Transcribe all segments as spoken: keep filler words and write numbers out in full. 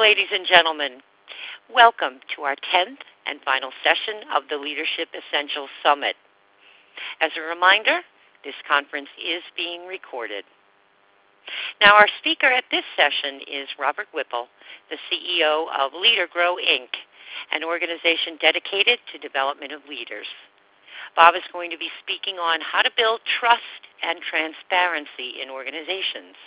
ladies and gentlemen. Welcome to our tenth and final session of the Leadership Essentials Summit. As a reminder, this conference is being recorded. Now, our speaker at this session is Robert Whipple, the C E O of LeaderGrow, Incorporated, an organization dedicated to development of leaders. Bob is going to be speaking on how to build trust and transparency in organizations.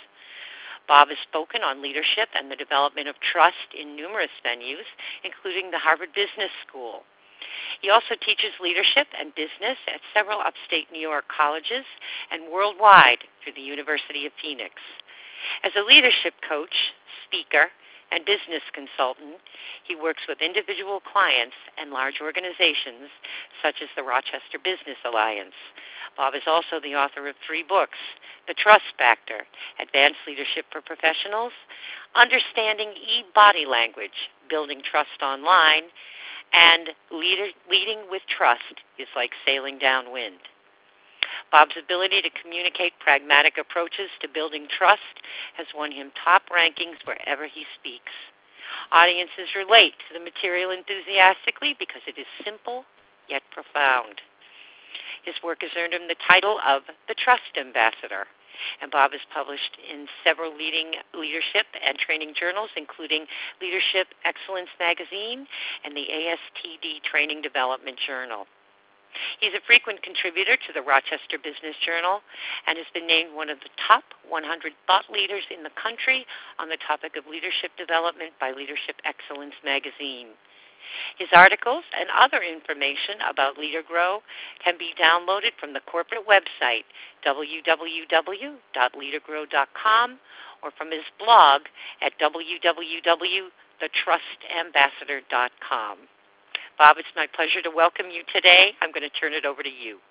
Bob has spoken on leadership and the development of trust in numerous venues, including the Harvard Business School. He also teaches leadership and business at several upstate New York colleges and worldwide through the University of Phoenix. As a leadership coach, speaker, and business consultant, he works with individual clients and large organizations such as the Rochester Business Alliance. Bob is also the author of three books: The Trust Factor, Advanced Leadership for Professionals, Understanding E-Body Language, Building Trust Online, and Leader, Leading with Trust is Like Sailing Downwind. Bob's ability to communicate pragmatic approaches to building trust has won him top rankings wherever he speaks. Audiences relate to the material enthusiastically because it is simple yet profound. His work has earned him the title of the Trust Ambassador, and Bob is published in several leading leadership and training journals, including Leadership Excellence Magazine and the A S T D Training Development Journal. He's a frequent contributor to the Rochester Business Journal and has been named one of the top one hundred thought leaders in the country on the topic of leadership development by Leadership Excellence Magazine. His articles and other information about LeaderGrow can be downloaded from the corporate website, w w w dot leadergrow dot com, or from his blog at w w w dot the trust ambassador dot com. Bob, it's my pleasure to welcome you today. I'm going to turn it over to you.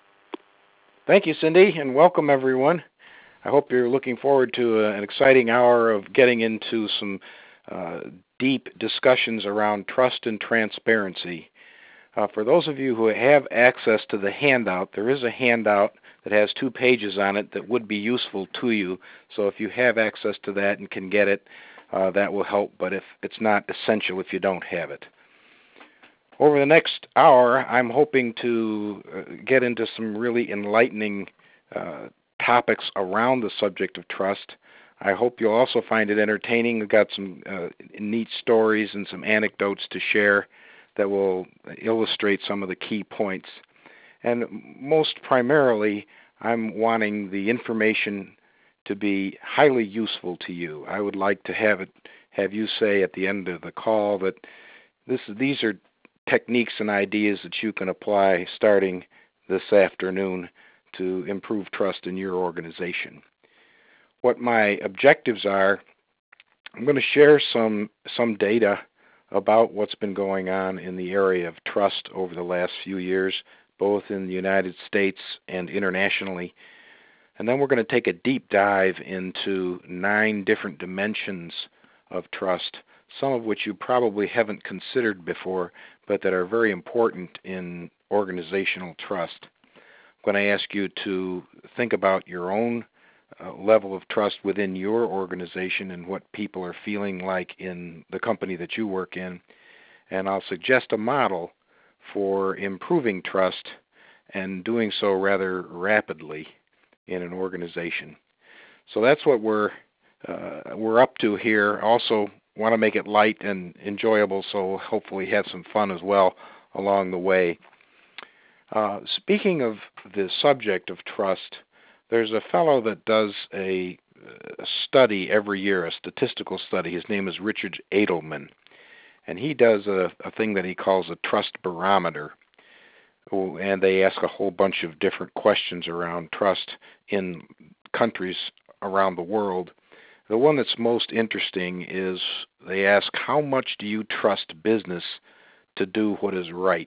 Thank you, Cindy, and welcome everyone. I hope you're looking forward to an exciting hour of getting into some uh, deep discussions around trust and transparency. Uh, for those of you who have access to the handout, there is a handout that has two pages on it that would be useful to you. So if you have access to that and can get it, uh, that will help, but if it's not essential if you don't have it. Over the next hour, I'm hoping to uh, get into some really enlightening uh, topics around the subject of trust. I hope you'll also find it entertaining. We've got some uh, neat stories and some anecdotes to share that will illustrate some of the key points. And most primarily, I'm wanting the information to be highly useful to you. I would like to have it, have you say at the end of the call that this, these are techniques and ideas that you can apply starting this afternoon to improve trust in your organization. What my objectives are, I'm going to share some some data about what's been going on in the area of trust over the last few years, both in the United States and internationally. And then we're going to take a deep dive into nine different dimensions of trust, some of which you probably haven't considered before, but that are very important in organizational trust. I'm going to ask you to think about your own uh, level of trust within your organization and what people are feeling like in the company that you work in. And I'll suggest a model for improving trust and doing so rather rapidly in an organization. So that's what we're uh, we're up to here. Also want to make it light and enjoyable, so hopefully have some fun as well along the way. Uh, speaking of the subject of trust, there's a fellow that does a, a study every year, a statistical study. His name is Richard Edelman, and he does a, a thing that he calls a trust barometer, and they ask a whole bunch of different questions around trust in countries around the world. The one that's most interesting is they ask, how much do you trust business to do what is right?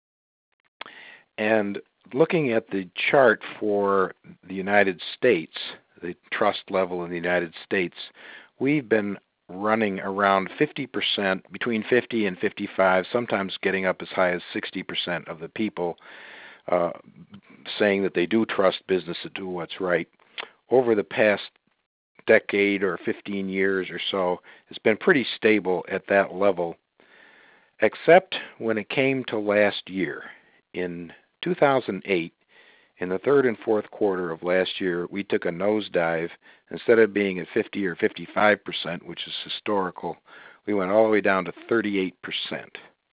And looking at the chart for the United States, the trust level in the United States, we've been running around fifty percent, between fifty and fifty-five, sometimes getting up as high as sixty percent of the people uh, saying that they do trust business to do what's right. Over the past decade or fifteen years or so has been pretty stable at that level, except when it came to last year. In two thousand eight, in the third and fourth quarter of last year, we took a nosedive. Instead of being at fifty or fifty-five percent, which is historical, we went all the way down to thirty-eight percent.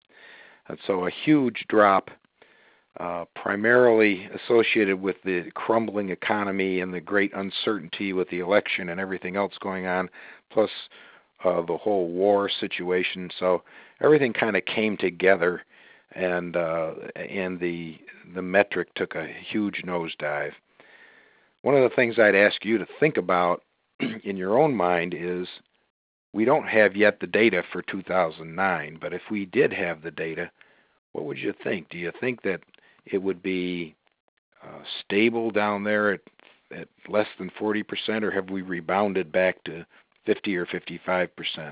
And so a huge drop, uh, primarily associated with the crumbling economy and the great uncertainty with the election and everything else going on, plus uh, the whole war situation. So everything kind of came together, and uh, and the the metric took a huge nosedive. One of the things I'd ask you to think about in your own mind is, we don't have yet the data for two thousand nine, but if we did have the data, what would you think? Do you think that it would be uh, stable down there at, at less than forty percent, or have we rebounded back to fifty or fifty-five percent?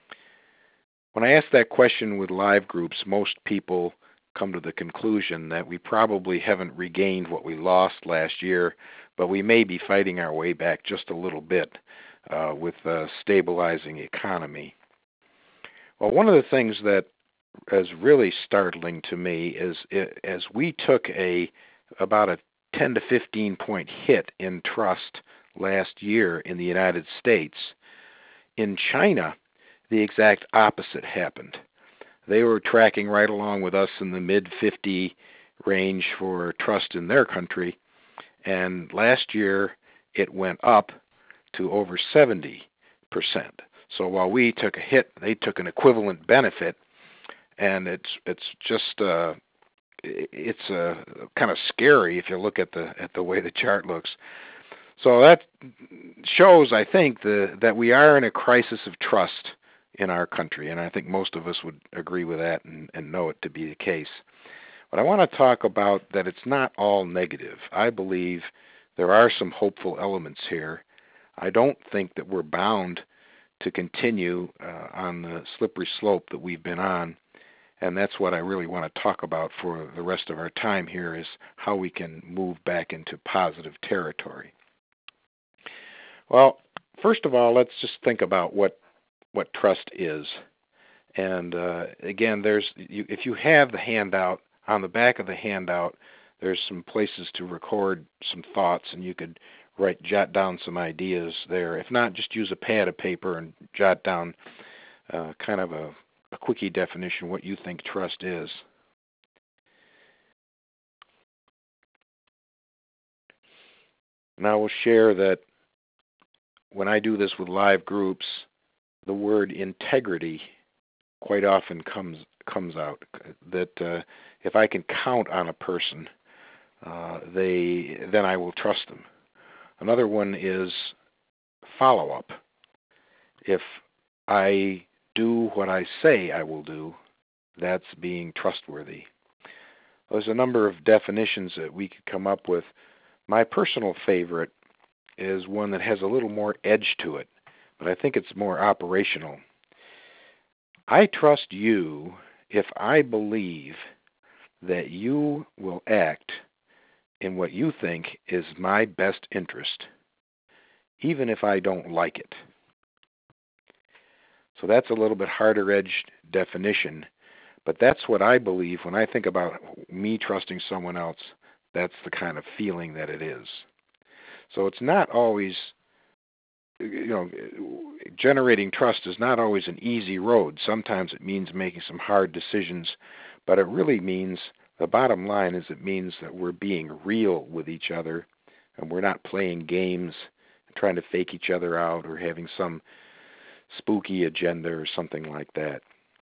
When I ask that question with live groups, most people come to the conclusion that we probably haven't regained what we lost last year, but we may be fighting our way back just a little bit uh, with a stabilizing economy. Well, one of the things that is really startling to me is it, as we took a about a ten to fifteen point hit in trust last year in the United States, in China, the exact opposite happened. They were tracking right along with us in the mid fifty range for trust in their country, and last year it went up to over seventy percent. So while we took a hit, they took an equivalent benefit, and it's it's just uh, it's uh, kind of scary if you look at the at the way the chart looks. So that shows, I think, the, that we are in a crisis of trust in our country, and I think most of us would agree with that and, and know it to be the case. But I want to talk about that it's not all negative. I believe there are some hopeful elements here. I don't think that we're bound to continue uh, on the slippery slope that we've been on, and that's what I really want to talk about for the rest of our time here, is how we can move back into positive territory. Well, first of all, let's just think about what what trust is. And uh, again, there's you, if you have the handout, on the back of the handout, there's some places to record some thoughts, and you could write, jot down some ideas there. If not, just use a pad of paper and jot down uh, kind of a, a quickie definition what you think trust is. And I will share that when I do this with live groups, the word integrity quite often comes comes out. That uh, if I can count on a person, uh, they then I will trust them. Another one is follow-up. If I do what I say I will do, that's being trustworthy. There's a number of definitions that we could come up with. My personal favorite is one that has a little more edge to it, but I think it's more operational. I trust you if I believe that you will act in what you think is my best interest, even if I don't like it. So that's a little bit harder-edged definition, but that's what I believe when I think about me trusting someone else. That's the kind of feeling that it is. So it's not always, you know, generating trust is not always an easy road. Sometimes it means making some hard decisions, but it really means, the bottom line is, it means that we're being real with each other, and we're not playing games, trying to fake each other out, or having some spooky agenda or something like that.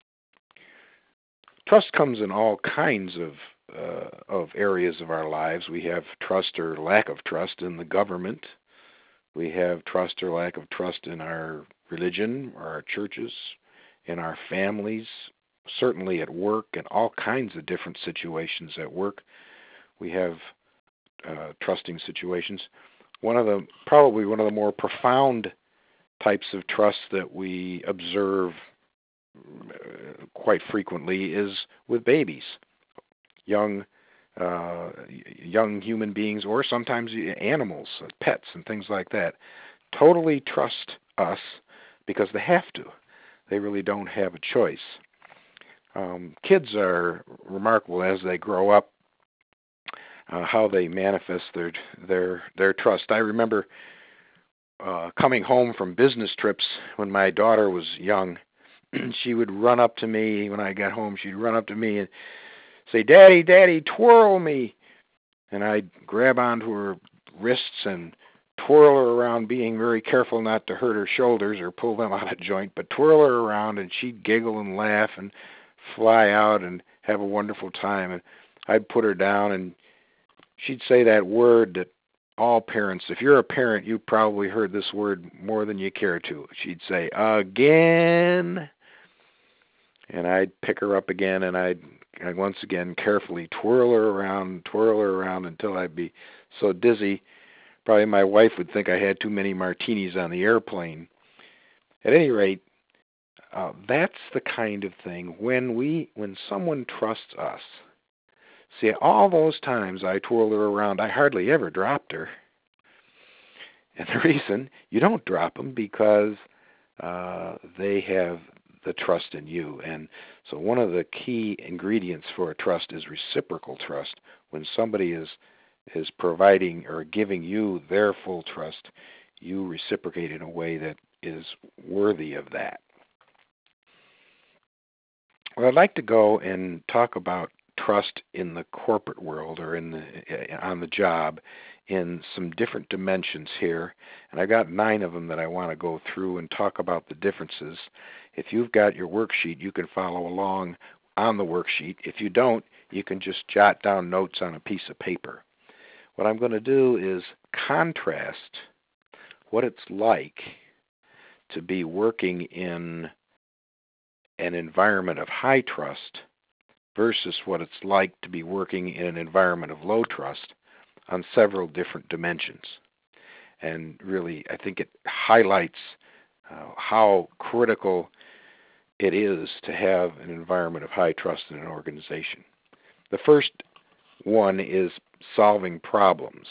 Trust comes in all kinds of uh, of areas of our lives. We have trust or lack of trust in the government. We have trust or lack of trust in our religion or our churches, in our families, certainly at work, and all kinds of different situations at work. We have uh, trusting situations. One of the, probably one of the more profound types of trust that we observe uh, quite frequently is with babies, young uh, young human beings, or sometimes animals, pets, and things like that. totally trust us because they have to. They really don't have a choice. Um, kids are remarkable as they grow up, uh, how they manifest their their their trust. I remember uh, coming home from business trips when my daughter was young. She would run up to me when I got home. She'd run up to me and say, "Daddy, Daddy, twirl me." And I'd grab onto her wrists and twirl her around, being very careful not to hurt her shoulders or pull them out of joint, but twirl her around, and she'd giggle and laugh and fly out and have a wonderful time. And I'd put her down, and she'd say that word that all parents, if you're a parent, you probably heard this word more than you care to. She'd say, "Again." And I'd pick her up again, and I'd, I'd once again carefully twirl her around, twirl her around until I'd be so dizzy. Probably my wife would think I had too many martinis on the airplane. At any rate, uh, that's the kind of thing when we, when someone trusts us. See, all those times I twirled her around, I hardly ever dropped her. And the reason you don't drop them because uh, they have the trust in you. And so one of the key ingredients for a trust is reciprocal trust. When somebody is is providing or giving you their full trust, you reciprocate in a way that is worthy of that. Well, I'd like to go and talk about trust in the corporate world or in the on the job in some different dimensions here. And I got nine of them that I want to go through and talk about the differences. If you've got your worksheet, you can follow along on the worksheet. If you don't, you can just jot down notes on a piece of paper. What I'm going to do is contrast what it's like to be working in an environment of high trust versus what it's like to be working in an environment of low trust on several different dimensions. And really, I think it highlights uh, how critical it is to have an environment of high trust in an organization. The first one is solving problems.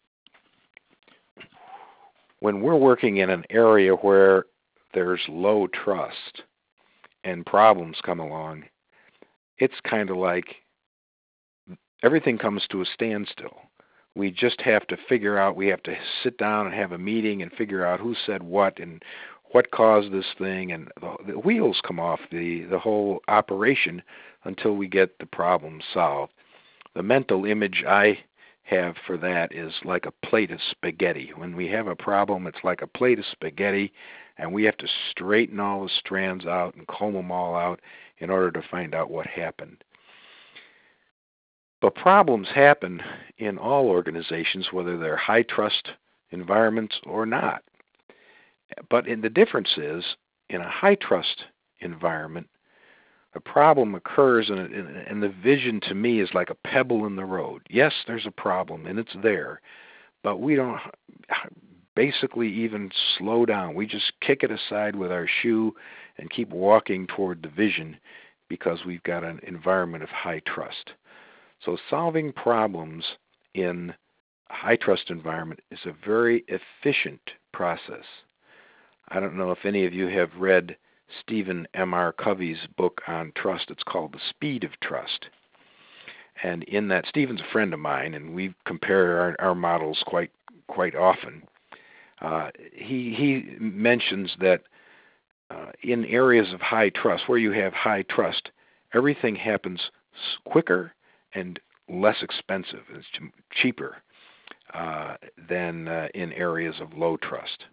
When we're working in an area where there's low trust and problems come along, it's kind of like everything comes to a standstill. We just have to figure out, we have to sit down and have a meeting and figure out who said what and what caused this thing, and the, the wheels come off the, the whole operation until we get the problem solved. The mental image I have for that is like a plate of spaghetti. When we have a problem, it's like a plate of spaghetti, and we have to straighten all the strands out and comb them all out in order to find out what happened. But problems happen in all organizations, whether they're high-trust environments or not. But in the difference is, in a high-trust environment, a problem occurs, and, and the vision to me is like a pebble in the road. Yes, there's a problem, and it's there, but we don't basically even slow down. We just kick it aside with our shoe and keep walking toward the vision because we've got an environment of high trust. So solving problems in a high-trust environment is a very efficient process. I don't know if any of you have read Stephen M R Covey's book on trust. It's called The Speed of Trust. And in that, Stephen's a friend of mine, and we compare our, our models quite quite often. Uh, he he mentions that uh, in areas of high trust, where you have high trust, everything happens quicker and less expensive. It's cheaper uh, than uh, in areas of low trust.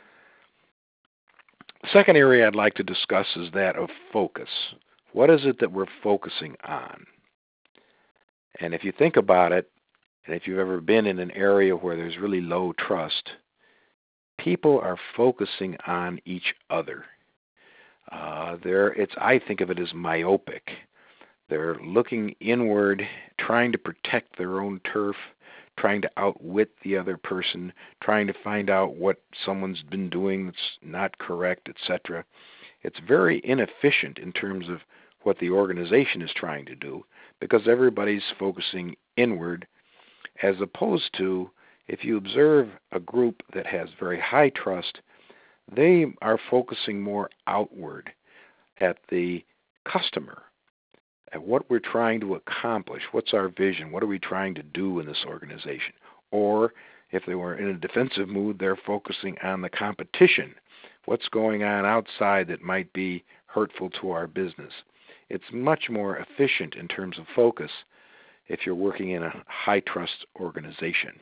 The second area I'd like to discuss is that of focus. What is it that we're focusing on? And if you think about it, and if you've ever been in an area where there's really low trust, people are focusing on each other. Uh, there, it's I think of it as myopic. They're looking inward, trying to protect their own turf, trying to outwit the other person, trying to find out what someone's been doing that's not correct, et cetera. It's very inefficient in terms of what the organization is trying to do because everybody's focusing inward as opposed to If you observe a group that has very high trust, they are focusing more outward at the customer, at what we're trying to accomplish, what's our vision, what are we trying to do in this organization. Or if they were in a defensive mood, they're focusing on the competition, what's going on outside that might be hurtful to our business. It's much more efficient in terms of focus if you're working in a high-trust organization.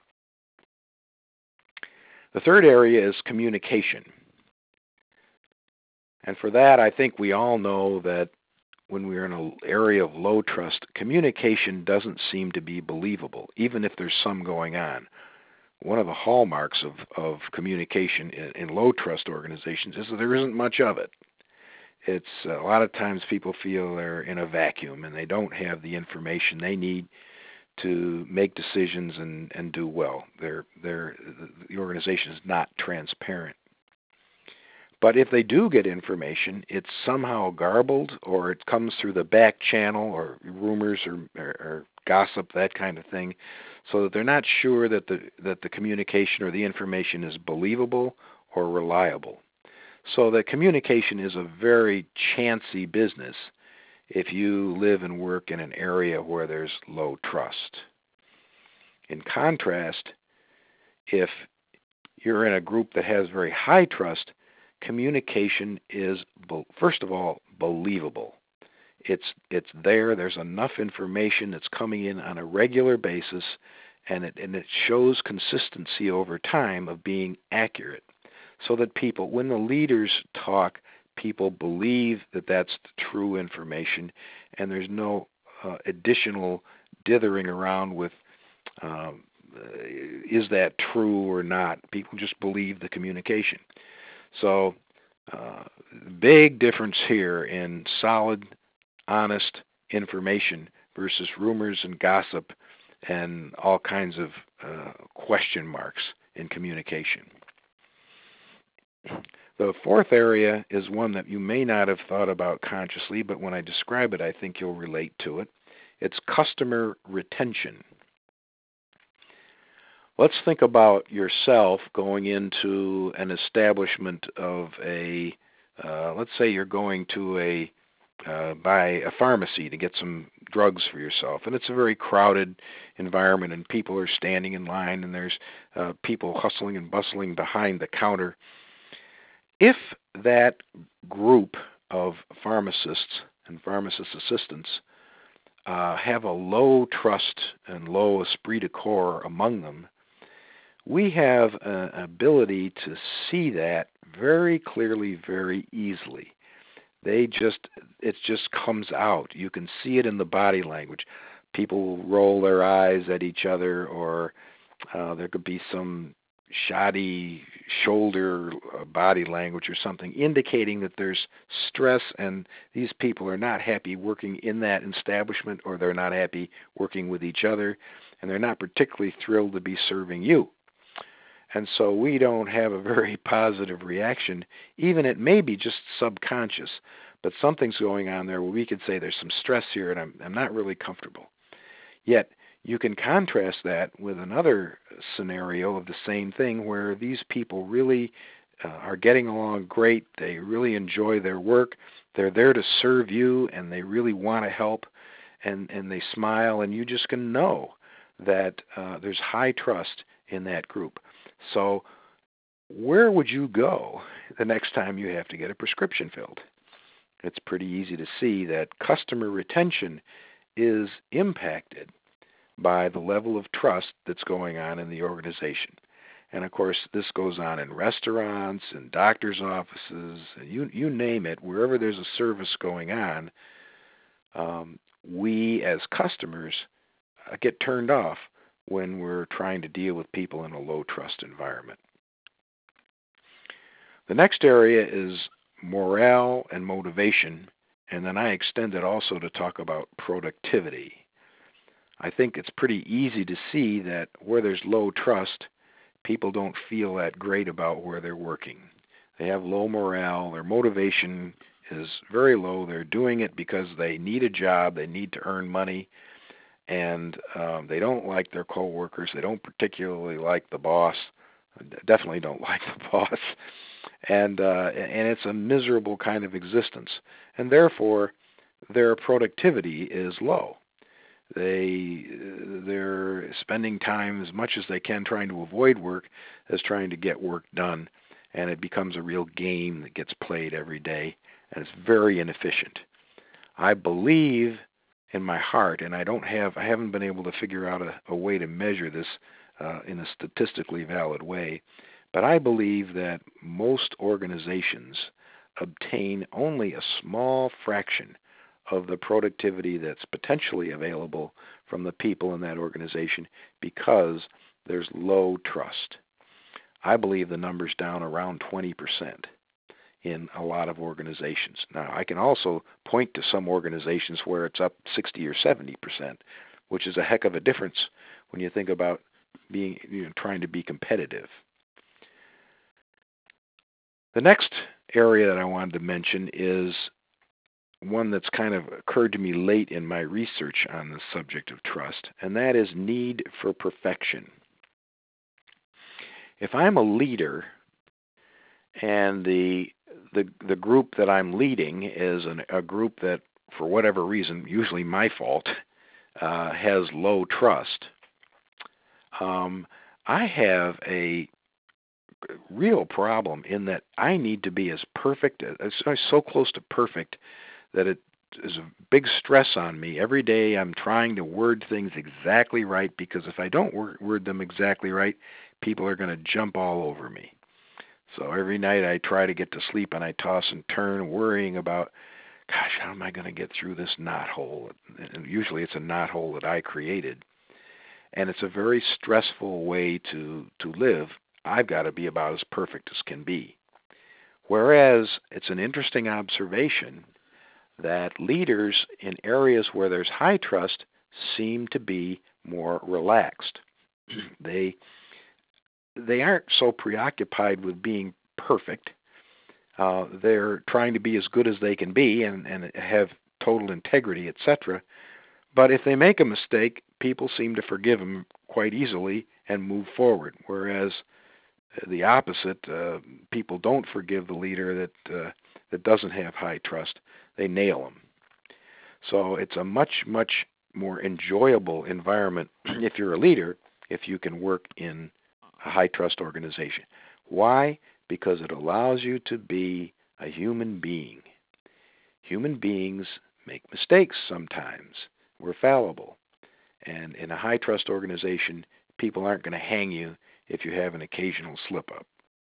The third area is communication. And for that, I think we all know that when we're in an area of low trust, communication doesn't seem to be believable, even if there's some going on. One of the hallmarks of, of communication in, in low trust organizations is that there isn't much of it. It's a lot of times people feel they're in a vacuum and they don't have the information they need to make decisions and, and do well. They're, they're, the organization is not transparent. But if they do get information, it's somehow garbled, or it comes through the back channel, or rumors or, or, or gossip, that kind of thing, so that they're not sure that the that the communication or the information is believable or reliable. So that communication is a very chancy business if you live and work in an area where there's low trust. In contrast, if you're in a group that has very high trust, communication is, first of all, believable. It's it's there. There's enough information that's coming in on a regular basis, and it and it shows consistency over time of being accurate, so that people, when the leaders talk, people believe that that's the true information, and there's no uh, additional dithering around with um, is that true or not. People just believe the communication. So, uh, big difference here in solid, honest information versus rumors and gossip and all kinds of uh, question marks in communication. The fourth area is one that you may not have thought about consciously, but when I describe it, I think you'll relate to it. It's customer retention. Let's think about yourself going into an establishment of a, uh, let's say you're going to a, uh, buy a pharmacy to get some drugs for yourself, and it's a very crowded environment, and people are standing in line, and there's uh, people hustling and bustling behind the counter. If that group of pharmacists and pharmacist assistants uh, have a low trust and low esprit de corps among them, we have an ability to see that very clearly, very easily. They just, it just comes out. You can see it in the body language. People will roll their eyes at each other, or uh, there could be some shoddy shoulder body language or something indicating that there's stress and these people are not happy working in that establishment, or they're not happy working with each other, and they're not particularly thrilled to be serving you. And so we don't have a very positive reaction. Even it may be just subconscious, but something's going on there where we could say there's some stress here and I'm, I'm not really comfortable. Yet you can contrast that with another scenario of the same thing where these people really uh, are getting along great. They really enjoy their work. They're there to serve you, and they really want to help, and, and they smile, and you just can know that uh, there's high trust in that group. So where would you go the next time you have to get a prescription filled? It's pretty easy to see that customer retention is impacted by the level of trust that's going on in the organization. And of course, this goes on in restaurants and doctors' offices, and you you name it, wherever there's a service going on, um, we as customers uh, get turned off when we're trying to deal with people in a low-trust environment. The next area is morale and motivation, and then I extend it also to talk about productivity. I think it's pretty easy to see that where there's low trust, people don't feel that great about where they're working. They have low morale, their motivation is very low. They're doing it because they need a job, they need to earn money, and um, they don't like their coworkers. They don't particularly like the boss. Definitely don't like the boss, and uh, and it's a miserable kind of existence, and therefore their productivity is low. They they're spending time as much as they can trying to avoid work as trying to get work done, and it becomes a real game that gets played every day, and it's very inefficient. I believe in my heart, and I don't have I haven't been able to figure out a, a way to measure this uh, in a statistically valid way, but I believe that most organizations obtain only a small fraction of the productivity that's potentially available from the people in that organization because there's low trust. I believe the number's down around twenty percent in a lot of organizations. Now, I can also point to some organizations where it's up sixty or seventy percent, which is a heck of a difference when you think about being, you know, trying to be competitive. The next area that I wanted to mention is one that's kind of occurred to me late in my research on the subject of trust, and that is need for perfection. If I'm a leader and the the the group that I'm leading is an, a group that, for whatever reason, usually my fault, uh, has low trust, um, I have a real problem in that I need to be as perfect, as so close to perfect that it is a big stress on me. Every day I'm trying to word things exactly right, because if I don't word them exactly right, people are going to jump all over me. So every night I try to get to sleep and I toss and turn worrying about, gosh, how am I going to get through this knot hole? And usually it's a knot hole that I created. And it's a very stressful way to, to live. I've got to be about as perfect as can be. Whereas it's an interesting observation that leaders in areas where there's high trust seem to be more relaxed. they they aren't so preoccupied with being perfect. Uh, they're trying to be as good as they can be and, and have total integrity, et cetera. But if they make a mistake, people seem to forgive them quite easily and move forward. Whereas the opposite, uh, people don't forgive the leader that uh, that doesn't have high trust. They nail them. So it's a much, much more enjoyable environment if you're a leader, if you can work in a high trust organization. Why? Because it allows you to be a human being. Human beings make mistakes sometimes. We're fallible. And in a high trust organization, people aren't going to hang you if you have an occasional slip up.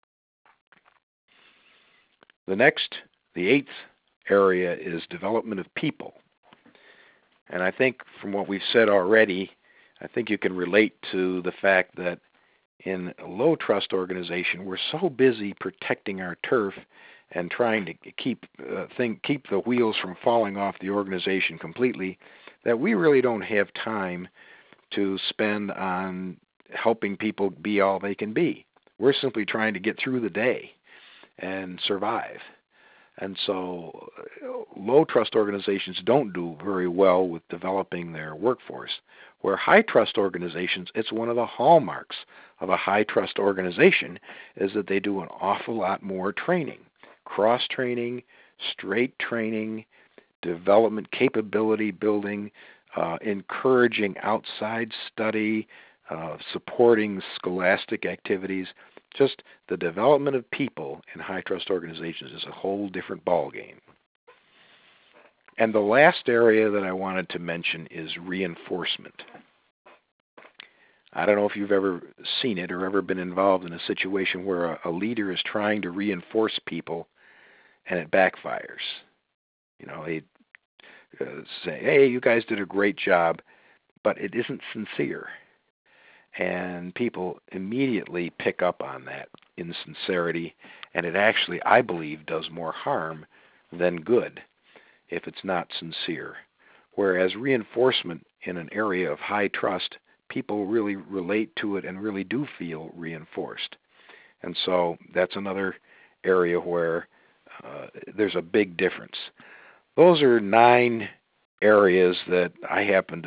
The next, the eighth area is development of people. And I think from what we've said already, I think you can relate to the fact that in a low trust organization, we're so busy protecting our turf and trying to keep uh, think, keep the wheels from falling off the organization completely that we really don't have time to spend on helping people be all they can be. We're simply trying to get through the day and survive. And so low trust organizations don't do very well with developing their workforce. Where high trust organizations, it's one of the hallmarks of a high trust organization is that they do an awful lot more training, cross-training, straight training, development, capability building, uh, encouraging outside study, uh, supporting scholastic activities. Just the development of people in high trust organizations is a whole different ballgame. And the last area that I wanted to mention is reinforcement. I don't know if you've ever seen it or ever been involved in a situation where a, a leader is trying to reinforce people and it backfires. You know, they uh, say, hey, you guys did a great job, but it isn't sincere. And people immediately pick up on that insincerity, and it actually, I believe, does more harm than good if it's not sincere. Whereas reinforcement in an area of high trust, people really relate to it and really do feel reinforced. And so that's another area where uh, there's a big difference. Those are nine areas that I happen to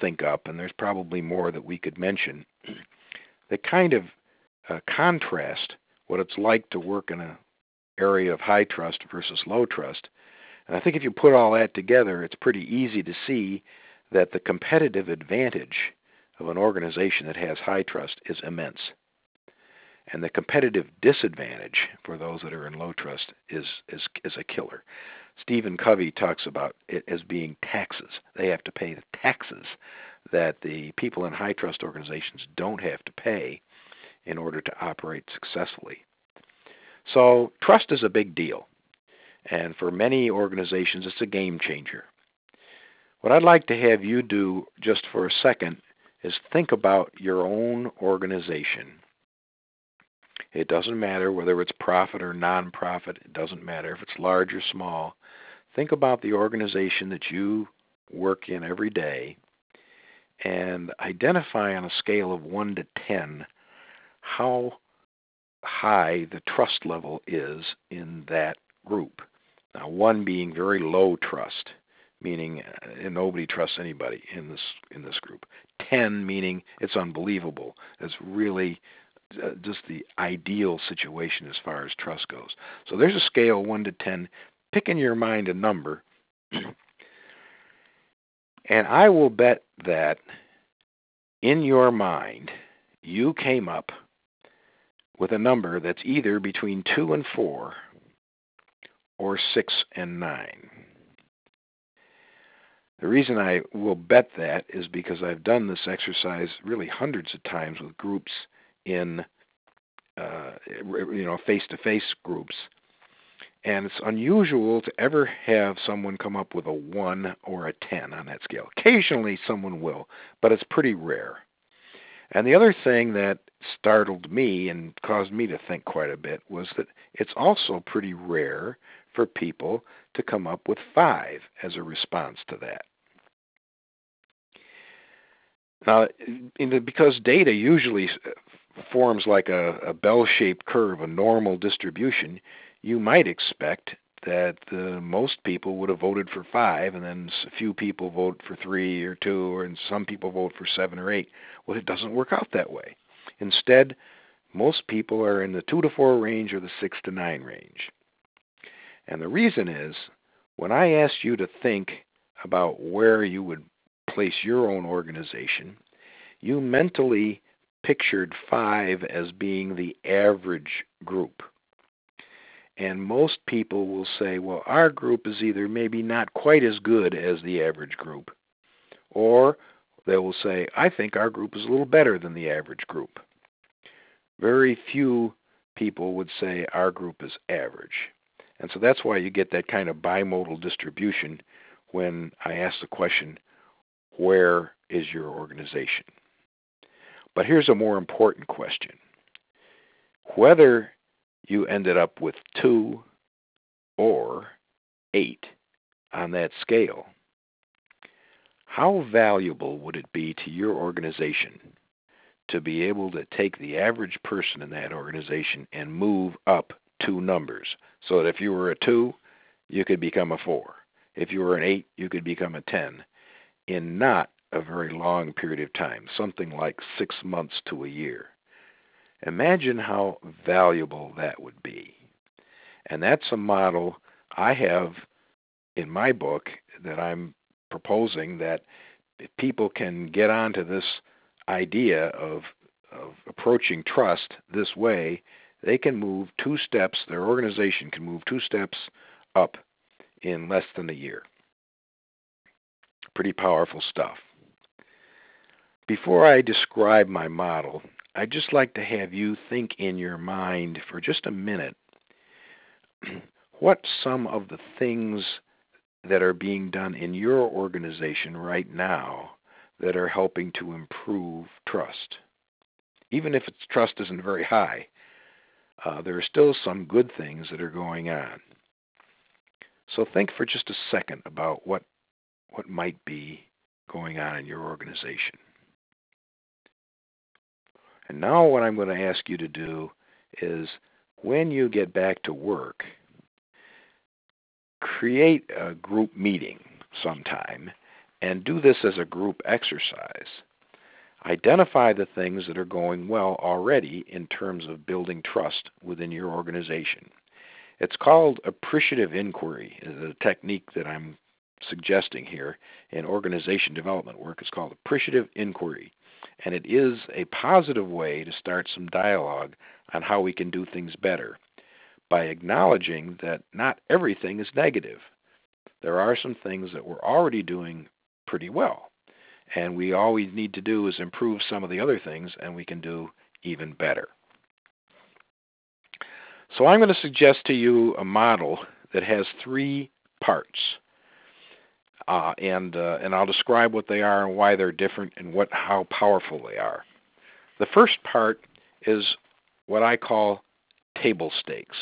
think up, and there's probably more that we could mention, that kind of uh, contrast what it's like to work in an area of high trust versus low trust. And I think if you put all that together, it's pretty easy to see that the competitive advantage of an organization that has high trust is immense. And the competitive disadvantage for those that are in low trust is, is, is a killer. Stephen Covey talks about it as being taxes. They have to pay the taxes that the people in high trust organizations don't have to pay in order to operate successfully. So trust is a big deal. And for many organizations, it's a game changer. What I'd like to have you do just for a second is think about your own organization. It doesn't matter whether it's profit or nonprofit. It doesn't matter if it's large or small. Think about the organization that you work in every day and identify on a scale of one to ten how high the trust level is in that group. Now, one being very low trust, meaning uh, nobody trusts anybody in this in this group. Ten meaning it's unbelievable. It's really uh, just the ideal situation as far as trust goes. So there's a scale one to ten. Pick in your mind a number, and I will bet that in your mind you came up with a number that's either between two and four or six and nine. The reason I will bet that is because I've done this exercise really hundreds of times with groups in, uh, you know, face-to-face groups. And it's unusual to ever have someone come up with a one or a ten on that scale. Occasionally someone will, but it's pretty rare. And the other thing that startled me and caused me to think quite a bit was that it's also pretty rare for people to come up with five as a response to that. Now, in the, because data usually forms like a, a bell-shaped curve, a normal distribution, you might expect that uh, most people would have voted for five, and then a few people vote for three or two, or and some people vote for seven or eight. Well, it doesn't work out that way. Instead, most people are in the two to four range or the six to nine range. And the reason is, when I asked you to think about where you would place your own organization, you mentally pictured five as being the average group. And most people will say, well, our group is either maybe not quite as good as the average group, or they will say, I think our group is a little better than the average group. Very few people would say our group is average. And so that's why you get that kind of bimodal distribution when I ask the question, where is your organization? But here's a more important question. Whether you ended up with two or eight on that scale, how valuable would it be to your organization to be able to take the average person in that organization and move up two numbers? So that if you were a two, you could become a four. If you were an eight, you could become a ten in not a very long period of time, something like six months to a year. Imagine how valuable that would be. And that's a model I have in my book that I'm proposing, that if people can get onto this idea of, of approaching trust this way, they can move two steps, their organization can move two steps up in less than a year. Pretty powerful stuff. Before I describe my model, I'd just like to have you think in your mind for just a minute what some of the things that are being done in your organization right now that are helping to improve trust. Even if its trust isn't very high, uh, there are still some good things that are going on. So think for just a second about what what might be going on in your organization. And now what I'm going to ask you to do is, when you get back to work, create a group meeting sometime and do this as a group exercise. Identify the things that are going well already in terms of building trust within your organization. It's called appreciative inquiry, is a technique that I'm suggesting here in organization development work. It's called appreciative inquiry, and it is a positive way to start some dialogue on how we can do things better by acknowledging that not everything is negative. There are some things that we're already doing pretty well, and we all we need to do is improve some of the other things, and we can do even better. So I'm going to suggest to you a model that has three parts, uh, and uh, and I'll describe what they are and why they're different and what how powerful they are. The first part is what I call table stakes,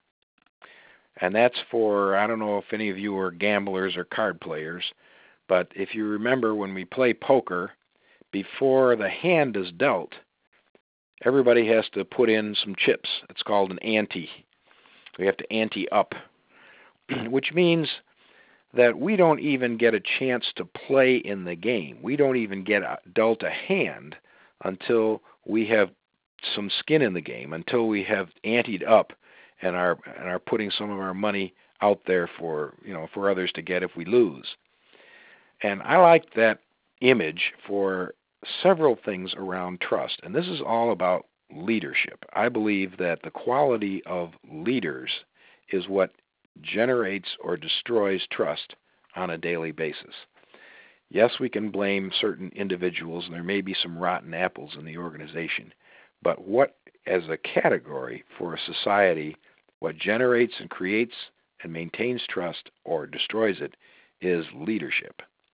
and that's for, I don't know if any of you are gamblers or card players, but if you remember when we play poker, before the hand is dealt, everybody has to put in some chips. It's called an ante. We have to ante up, which means that we don't even get a chance to play in the game. We don't even get dealt a hand until we have some skin in the game, until we have anteed up and are and are putting some of our money out there for, you know, for others to get if we lose. And I like that image for several things around trust, and this is all about leadership. I believe that the quality of leaders is what generates or destroys trust on a daily basis. Yes, we can blame certain individuals, and there may be some rotten apples in the organization, but what, as a category for a society, what generates and creates and maintains trust or destroys it is leadership.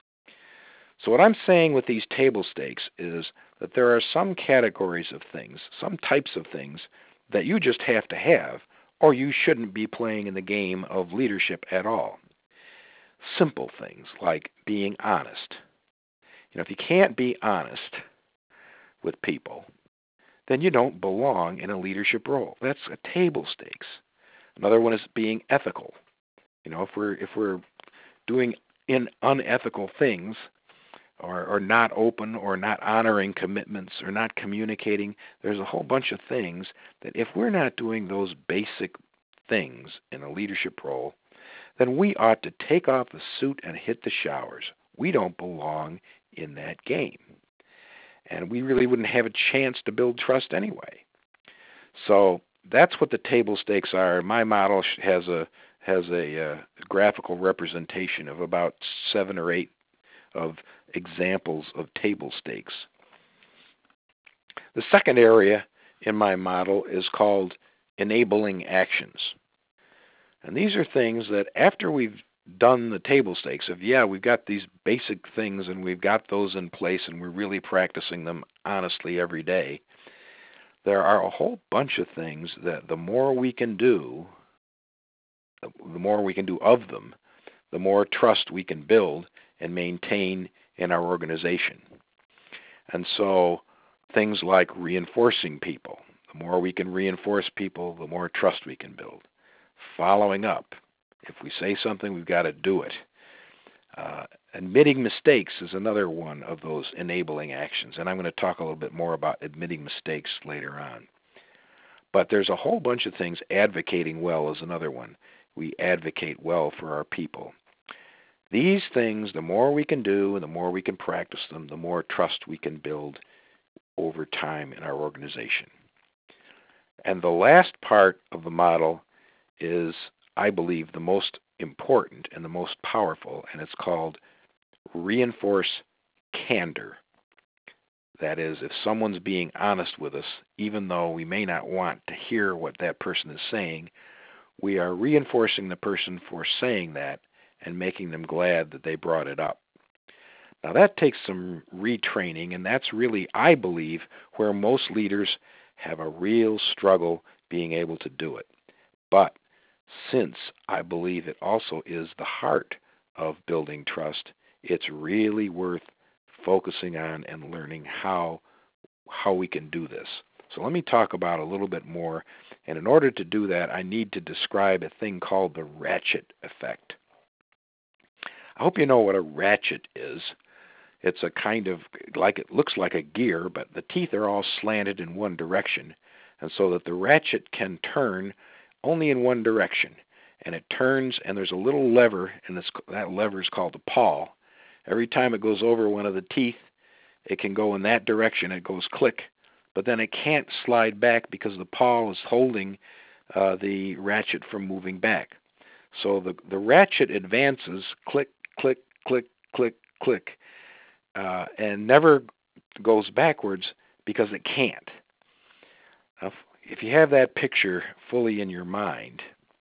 So what I'm saying with these table stakes is that there are some categories of things, some types of things that you just have to have, or you shouldn't be playing in the game of leadership at all. Simple things like being honest. You know, if you can't be honest with people, then you don't belong in a leadership role. That's a table stakes. Another one is being ethical. You know, if we're if we're doing in unethical things, or, or not open, or not honoring commitments, or not communicating, there's a whole bunch of things that if we're not doing those basic things in a leadership role, then we ought to take off the suit and hit the showers. We don't belong in that game. And we really wouldn't have a chance to build trust anyway. So that's what the table stakes are. My model has a has a uh, graphical representation of about seven or eight of examples of table stakes. The second area in my model is called enabling actions. And these are things that after we've done the table stakes of, yeah, we've got these basic things and we've got those in place and we're really practicing them honestly every day, there are a whole bunch of things that the more we can do, the more we can do of them, the more trust we can build and maintain in our organization. And so things like reinforcing people. The more we can reinforce people, the more trust we can build. Following up. If we say something, we've got to do it. Uh, admitting mistakes is another one of those enabling actions, and I'm going to talk a little bit more about admitting mistakes later on. But there's a whole bunch of things. Advocating well is another one. We advocate well for our people. These things, the more we can do and the more we can practice them, the more trust we can build over time in our organization. And the last part of the model is, I believe, the most important and the most powerful, and it's called reinforce candor. That is, if someone's being honest with us, even though we may not want to hear what that person is saying, we are reinforcing the person for saying that and making them glad that they brought it up. Now that takes some retraining, and that's really, I believe, where most leaders have a real struggle being able to do it. But since I believe it also is the heart of building trust, it's really worth focusing on and learning how how we can do this. So let me talk about a little bit more, and in order to do that, I need to describe a thing called the ratchet effect. I hope you know what a ratchet is. It's a kind of, like it looks like a gear, but the teeth are all slanted in one direction, and so that the ratchet can turn only in one direction. And it turns, and there's a little lever, and this, that lever is called the pawl. Every time it goes over one of the teeth, it can go in that direction. It goes click, but then it can't slide back because the pawl is holding uh, the ratchet from moving back. So the, the ratchet advances, click, click, click, click, click, uh, and never goes backwards because it can't. Now, if you have that picture fully in your mind,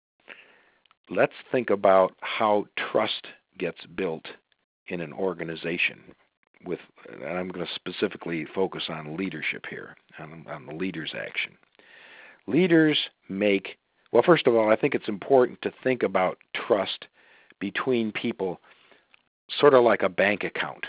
let's think about how trust gets built in an organization. With, and I'm going to specifically focus on leadership here, on, on the leader's action. Leaders make, well, first of all, I think it's important to think about trust between people sort of like a bank account.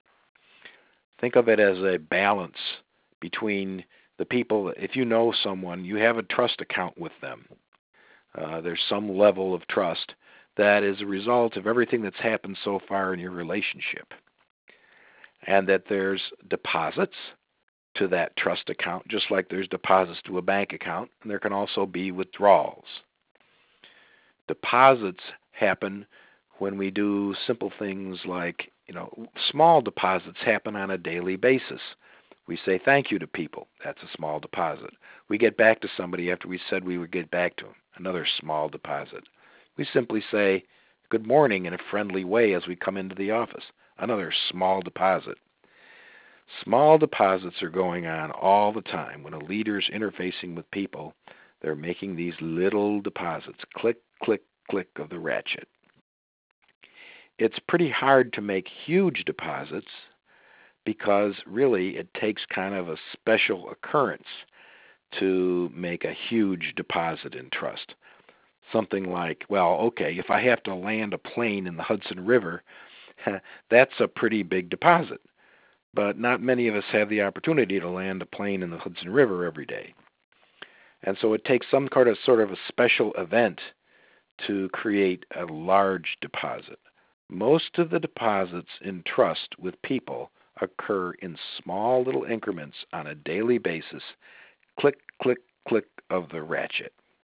Think of it as a balance between the people. If you know someone, you have a trust account with them. Uh, there's some level of trust that is a result of everything that's happened so far in your relationship. And that there's deposits to that trust account, just like there's deposits to a bank account, and there can also be withdrawals. Deposits happen when we do simple things like, you know, small deposits happen on a daily basis. We say thank you to people. That's a small deposit. We get back to somebody after we said we would get back to them. Another small deposit. We simply say good morning in a friendly way as we come into the office. Another small deposit. Small deposits are going on all the time. When a leader's interfacing with people, they're making these little deposits. Click, click, click of the ratchet. It's pretty hard to make huge deposits because really it takes kind of a special occurrence to make a huge deposit in trust. Something like, well, okay, if I have to land a plane in the Hudson River, that's a pretty big deposit. But not many of us have the opportunity to land a plane in the Hudson River every day. And so it takes some kind of sort of a special event to create a large deposit. Most of the deposits in trust with people occur in small little increments on a daily basis. Click, click, click of the ratchet.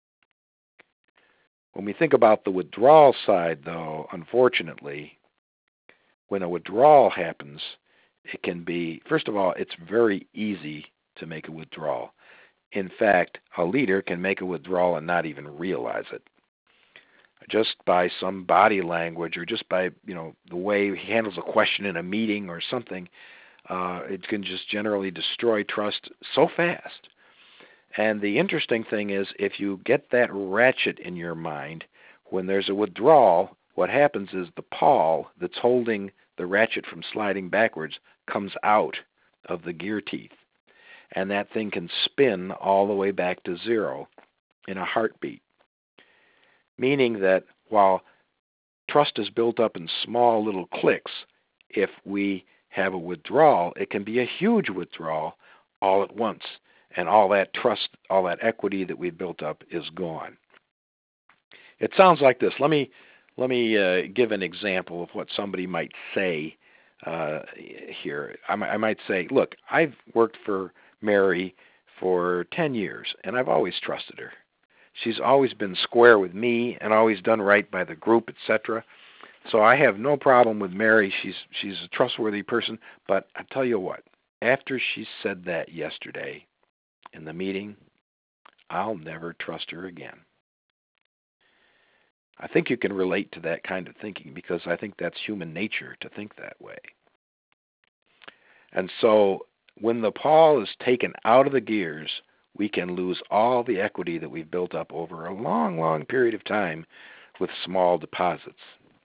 When we think about the withdrawal side, though, unfortunately, when a withdrawal happens, it can be, first of all, it's very easy to make a withdrawal. In fact, a leader can make a withdrawal and not even realize it. Just by some body language or just by, you know, the way he handles a question in a meeting or something, uh, it can just generally destroy trust so fast. And the interesting thing is, if you get that ratchet in your mind, when there's a withdrawal, what happens is the pawl that's holding the ratchet from sliding backwards comes out of the gear teeth. And that thing can spin all the way back to zero in a heartbeat. Meaning that while trust is built up in small little clicks, if we have a withdrawal, it can be a huge withdrawal all at once. And all that trust, all that equity that we built up is gone. It sounds like this. Let me let me uh, give an example of what somebody might say uh, here. I, I might say, look, I've worked for Mary for ten years, and I've always trusted her. She's always been square with me and always done right by the group, et cetera. So I have no problem with Mary. She's she's a trustworthy person. But I tell you what, after she said that yesterday in the meeting, I'll never trust her again. I think you can relate to that kind of thinking because I think that's human nature to think that way. And so when the pawl is taken out of the gears, we can lose all the equity that we've built up over a long, long period of time with small deposits.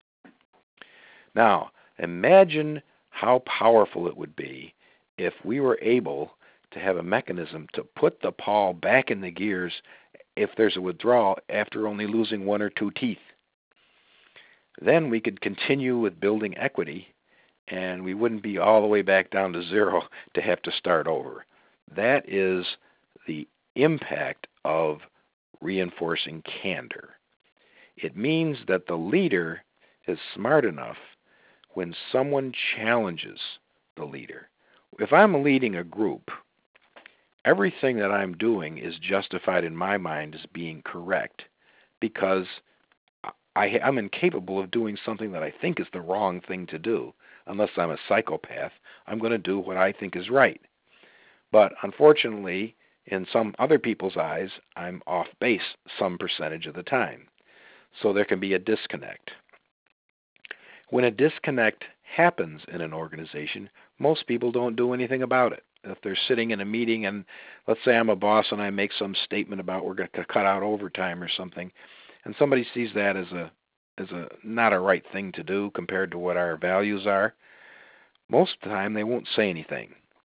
Now, imagine how powerful it would be if we were able to have a mechanism to put the pawl back in the gears if there's a withdrawal after only losing one or two teeth. Then we could continue with building equity, and we wouldn't be all the way back down to zero to have to start over. That is the impact of reinforcing candor. It means that the leader is smart enough when someone challenges the leader. If I'm leading a group, everything that I'm doing is justified in my mind as being correct because I, I'm incapable of doing something that I think is the wrong thing to do. Unless I'm a psychopath, I'm going to do what I think is right. But unfortunately, in some other people's eyes, I'm off base some percentage of the time. So there can be a disconnect. When a disconnect happens in an organization, most people don't do anything about it. If they're sitting in a meeting and let's say I'm a boss and I make some statement about we're going to cut out overtime or something, and somebody sees that as a as a not a right thing to do compared to what our values are, most of the time they won't say anything.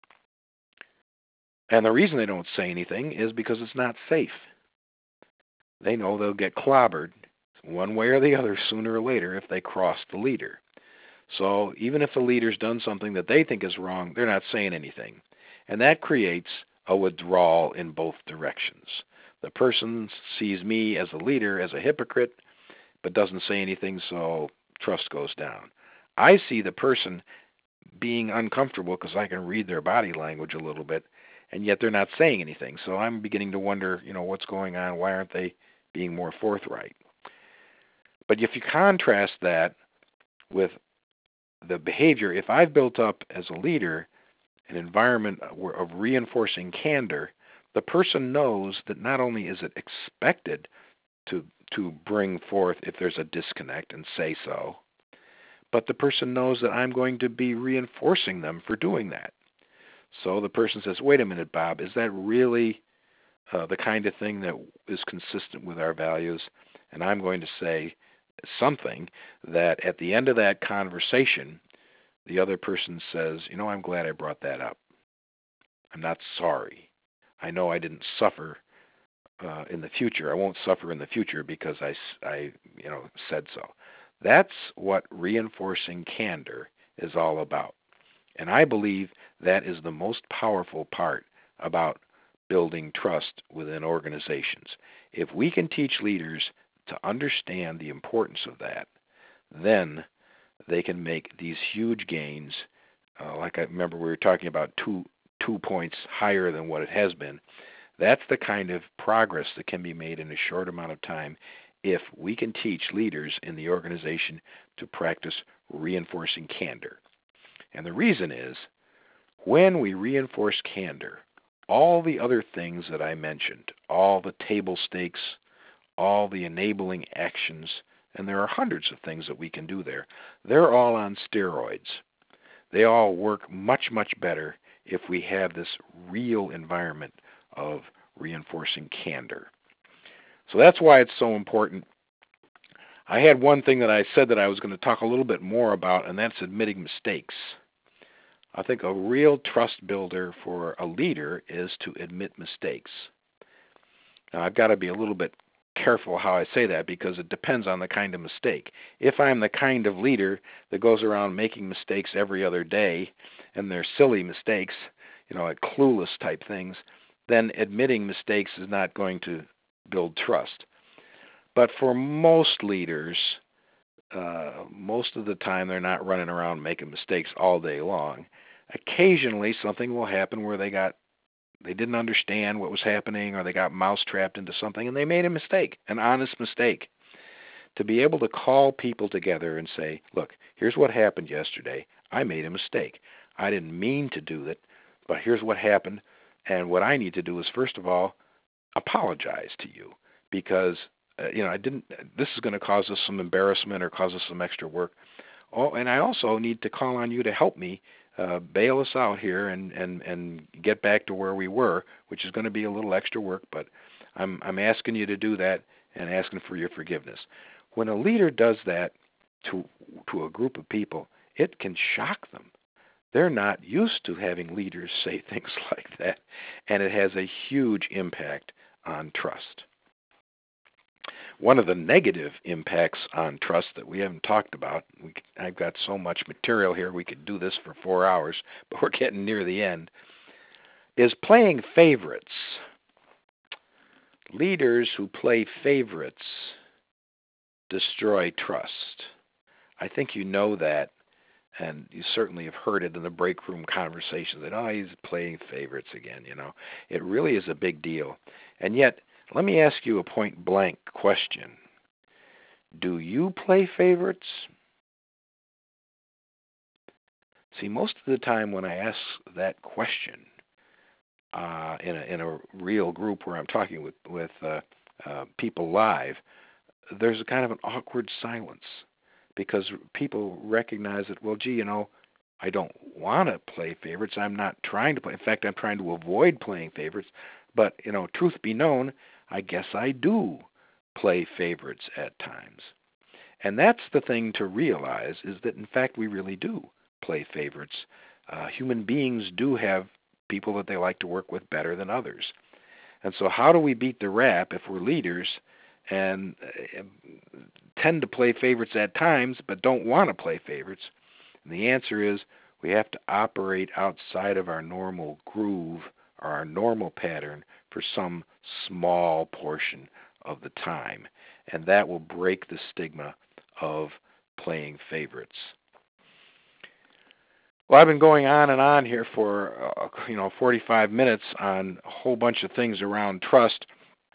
And the reason they don't say anything is because it's not safe. They know they'll get clobbered one way or the other sooner or later if they cross the leader. So even if the leader's done something that they think is wrong, they're not saying anything. And that creates a withdrawal in both directions. The person sees me as a leader, as a hypocrite, but doesn't say anything, so trust goes down. I see the person being uncomfortable because I can read their body language a little bit, and yet they're not saying anything. So I'm beginning to wonder, you know, what's going on? Why aren't they being more forthright? But if you contrast that with the behavior, if I've built up as a leader an environment of reinforcing candor, the person knows that not only is it expected to to bring forth if there's a disconnect and say so, but the person knows that I'm going to be reinforcing them for doing that. So the person says, wait a minute, Bob, is that really uh, the kind of thing that is consistent with our values? And I'm going to say something that at the end of that conversation, the other person says, you know, I'm glad I brought that up. I'm not sorry. I know I didn't suffer uh, in the future. I won't suffer in the future because I, I, you know, said so. That's what reinforcing candor is all about. And I believe that is the most powerful part about building trust within organizations. If we can teach leaders to understand the importance of that, then they can make these huge gains. Uh, like I remember we were talking about two two points higher than what it has been. That's the kind of progress that can be made in a short amount of time if we can teach leaders in the organization to practice reinforcing candor. And the reason is, when we reinforce candor, all the other things that I mentioned, all the table stakes, all the enabling actions, and there are hundreds of things that we can do there, they're all on steroids. They all work much, much better if we have this real environment of reinforcing candor. So that's why it's so important. I had one thing that I said that I was going to talk a little bit more about, and that's admitting mistakes. I think a real trust builder for a leader is to admit mistakes. Now, I've got to be a little bit careful how I say that because it depends on the kind of mistake. If I'm the kind of leader that goes around making mistakes every other day, and they're silly mistakes, you know, like clueless type things, then admitting mistakes is not going to build trust. But for most leaders, uh, most of the time they're not running around making mistakes all day long. Occasionally something will happen where they got they didn't understand what was happening, or they got mousetrapped into something and they made a mistake, an honest mistake. To be able to call people together and say, look, here's what happened yesterday. I made a mistake. I didn't mean to do that, but here's what happened. And what I need to do is, first of all, apologize to you because, uh, you know, I didn't, this is going to cause us some embarrassment or cause us some extra work. Oh, and I also need to call on you to help me uh, bail us out here and, and, and get back to where we were, which is going to be a little extra work, but I'm, I'm asking you to do that and asking for your forgiveness. When a leader does that to to a group of people, it can shock them. They're not used to having leaders say things like that, and it has a huge impact on trust. One of the negative impacts on trust that we haven't talked about, we, I've got so much material here, we could do this for four hours, but we're getting near the end, is playing favorites. Leaders who play favorites destroy trust. I think you know that And you certainly have heard it in the break room conversations that, oh, he's playing favorites again, you know. It really is a big deal. And yet, let me ask you a point-blank question. Do you play favorites? See, most of the time when I ask that question uh, in, a, in a real group where I'm talking with, with uh, uh, people live, there's a kind of an awkward silence because people recognize that, well, gee, you know, I don't want to play favorites. I'm not trying to play. In fact, I'm trying to avoid playing favorites. But, you know, truth be known, I guess I do play favorites at times. And that's the thing to realize, is that, in fact, we really do play favorites. Uh, human beings do have people that they like to work with better than others. And so how do we beat the rap if we're leaders and uh, tend to play favorites at times but don't want to play favorites? And the answer is we have to operate outside of our normal groove or our normal pattern for some small portion of the time. And that will break the stigma of playing favorites. Well, I've been going on and on here for uh, you know forty-five minutes on a whole bunch of things around trust.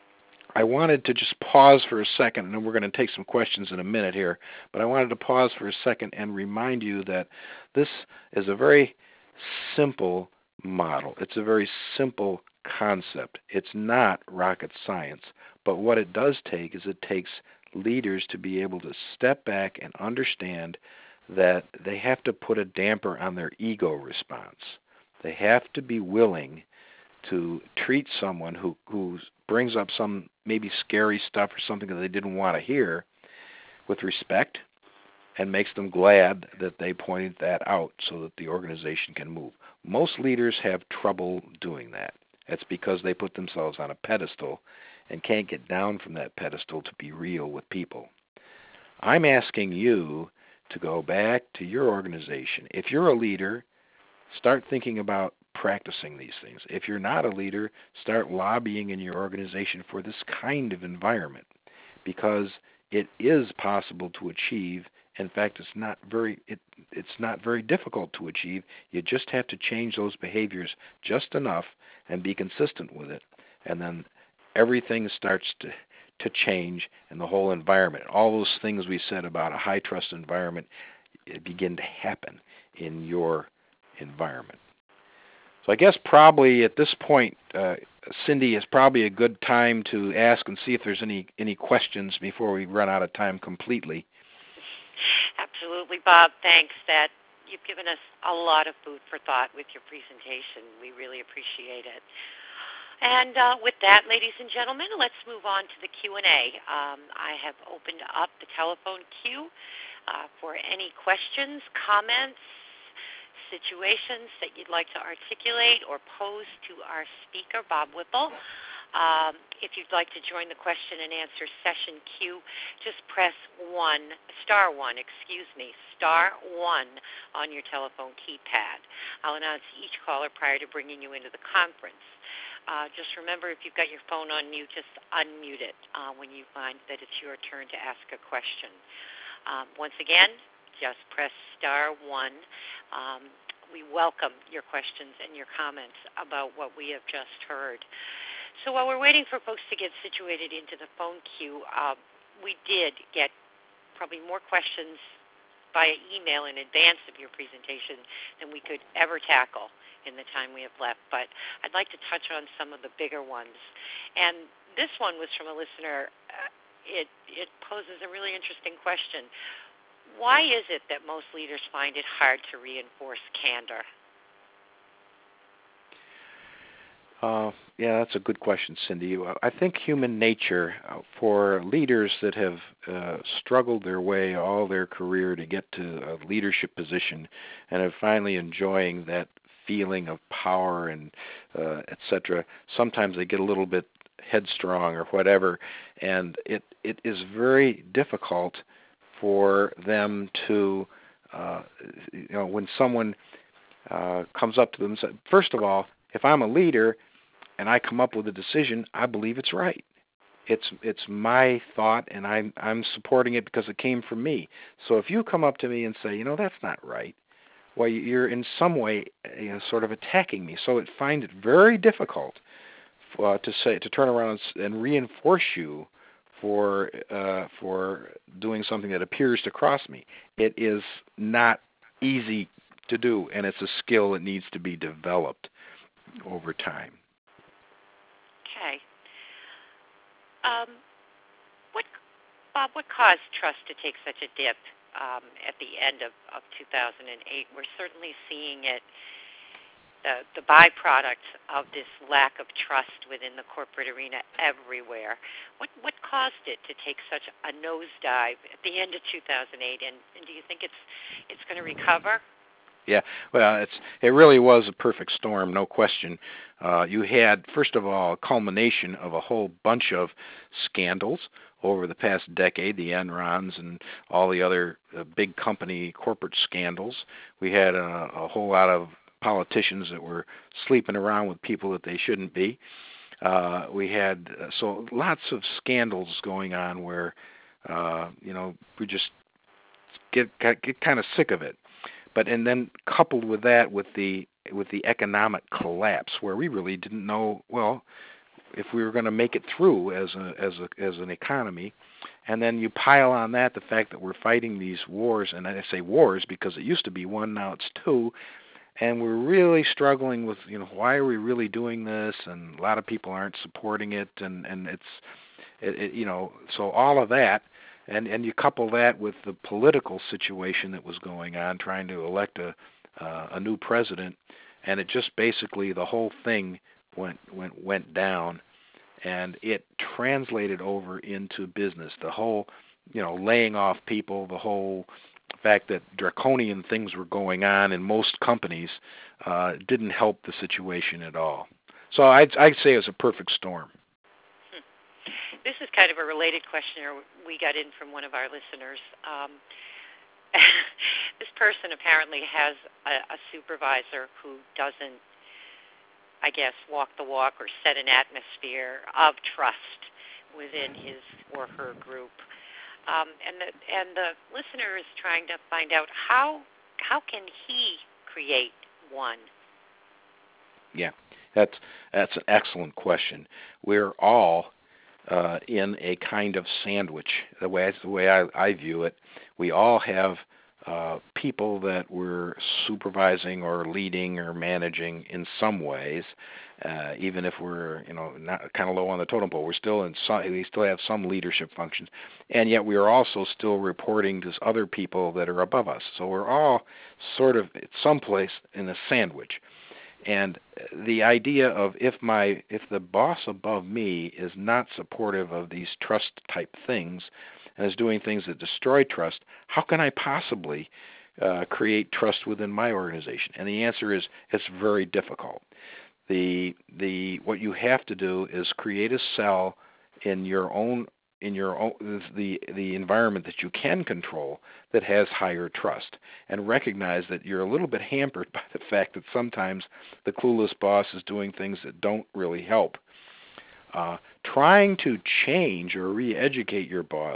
I wanted to just pause for a second, and then we're going to take some questions in a minute here, but I wanted to pause for a second and remind you that this is a very simple model. It's a very simple concept. It's not rocket science, but what it does take is it takes leaders to be able to step back and understand that they have to put a damper on their ego response. They have to be willing to treat someone who, who brings up some maybe scary stuff or something that they didn't want to hear with respect and makes them glad that they pointed that out so that the organization can move. Most leaders have trouble doing that. It's because they put themselves on a pedestal and can't get down from that pedestal to be real with people. I'm asking you to go back to your organization. If you're a leader, start thinking about practicing these things. If you're not a leader, start lobbying in your organization for this kind of environment, because it is possible to achieve. In fact, it's not very it, it's not very difficult to achieve. You just have to change those behaviors just enough and be consistent with it, and then everything starts to to change in the whole environment. All those things we said about a high trust environment begin to happen in your environment. So I guess probably at this point, uh, Cindy, is probably a good time to ask and see if there's any, any questions before we run out of time completely. Absolutely, Bob. Thanks. That you've given us a lot of food for thought with your presentation. We really appreciate it. And uh, with that, ladies and gentlemen, let's move on to the Q and A. Um, I have opened up the telephone queue uh, for any questions, comments, situations that you'd like to articulate or pose to our speaker, Bob Whipple. Um, if you'd like to join the question and answer session queue, just press one, star one, excuse me, star one on your telephone keypad. I'll announce each caller prior to bringing you into the conference. Uh, just remember, if you've got your phone on mute, just unmute it uh, when you find that it's your turn to ask a question. Um, once again, just press star one. Um, we welcome your questions and your comments about what we have just heard. So while we're waiting for folks to get situated into the phone queue, uh, we did get probably more questions via email in advance of your presentation than we could ever tackle in the time we have left, but I'd like to touch on some of the bigger ones. And this one was from a listener. Uh, it, it poses a really interesting question. Why is it that most leaders find it hard to reinforce candor? Uh, yeah, that's a good question, Cindy. I think human nature, uh, for leaders that have uh, struggled their way all their career to get to a leadership position and are finally enjoying that feeling of power and uh, et cetera, sometimes they get a little bit headstrong or whatever, and it, it is very difficult for them to, uh, you know, when someone uh, comes up to them and says, first of all, if I'm a leader and I come up with a decision, I believe it's right. It's it's my thought, and I'm I'm supporting it because it came from me. So if you come up to me and say, you know, that's not right, well, you're in some way, you know, sort of attacking me. So it finds it very difficult uh, to say to turn around and, and reinforce you for uh, for doing something that appears to cross me. It is not easy to do, and it's a skill that needs to be developed over time. Okay. Um, what, Bob? What caused trust to take such a dip um, at the end of, of two thousand eight? We're certainly seeing it. The, the byproduct of this lack of trust within the corporate arena everywhere. What what caused it to take such a nosedive at the end of two thousand eight, and, and do you think it's it's going to recover? Yeah, well, it's it really was a perfect storm, no question. Uh, you had, first of all, a culmination of a whole bunch of scandals over the past decade, the Enrons and all the other uh, big company corporate scandals. We had a, a whole lot of politicians that were sleeping around with people that they shouldn't be. Uh, we had uh, so lots of scandals going on where, uh, you know, we just get get kind of sick of it. But and then coupled with that, with the with the economic collapse, where we really didn't know well if we were going to make it through as a as a as an economy, and then you pile on that the fact that we're fighting these wars, and I say wars because it used to be one, now it's two, and we're really struggling with you know why are we really doing this, and a lot of people aren't supporting it, and and it's it, it, you know so all of that. And and you couple that with the political situation that was going on, trying to elect a uh, a new president, and it just basically the whole thing went went went down, and it translated over into business. The whole, you know, laying off people, the whole fact that draconian things were going on in most companies uh, didn't help the situation at all. So I'd I'd say it was a perfect storm. This is kind of a related question we got in from one of our listeners. Um, this person apparently has a, a supervisor who doesn't, I guess, walk the walk or set an atmosphere of trust within his or her group. Um, and the and the listener is trying to find out how how can he create one? Yeah, that's that's an excellent question. We're all Uh, in a kind of sandwich. The way that's the way I, I view it. We all have uh, people that we're supervising or leading or managing in some ways. Uh, even if we're you know not kind of low on the totem pole, we're still in some, we still have some leadership functions, and yet we are also still reporting to other people that are above us. So we're all sort of at some place in a sandwich. And the idea of if my if the boss above me is not supportive of these trust type things and is doing things that destroy trust, how can I possibly uh, create trust within my organization? And the answer is it's very difficult. The the what you have to do is create a cell in your own in your own the the environment that you can control that has higher trust, and recognize that you're a little bit hampered by the fact that sometimes the clueless boss is doing things that don't really help. Uh, trying to change or re-educate your boss